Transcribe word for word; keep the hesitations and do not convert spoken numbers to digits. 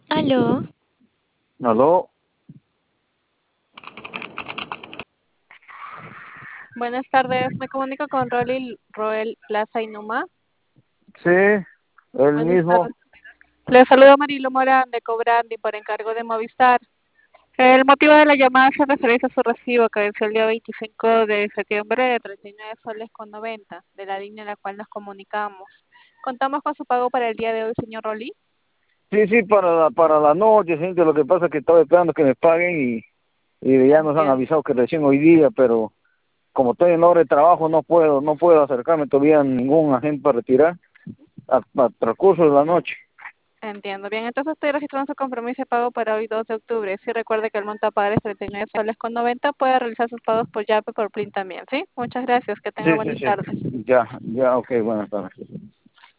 Aló, Aló, Buenas tardes, me comunico con Rolly Roel Plaza y Numa. sí, el Buenas mismo. tardes. Les saludo Marilo Morán de Cobrandi por encargo de Movistar. El motivo de la llamada se refiere a su recibo que venció el día veinticinco de septiembre de treinta y nueve soles con noventa de la línea en la cual nos comunicamos. ¿Contamos con su pago para el día de hoy, señor Rolly? Sí, sí, para la, para la noche, gente. Lo que pasa es que estaba esperando que me paguen y, y ya nos han Entiendo, avisado que recién hoy día, pero como estoy en hora de trabajo no puedo, no puedo acercarme todavía a ningún agente para retirar hasta el transcurso de la noche. entiendo. Bien, entonces estoy registrando su compromiso de pago para hoy dos de octubre. Si recuerde que el monto a pagar es treinta y nueve soles con noventa, puede realizar sus pagos por Yape por Plin también, ¿sí? Muchas gracias, que tenga Sí, sí, buenas sí. tardes. Ya, ya, ok, buenas tardes.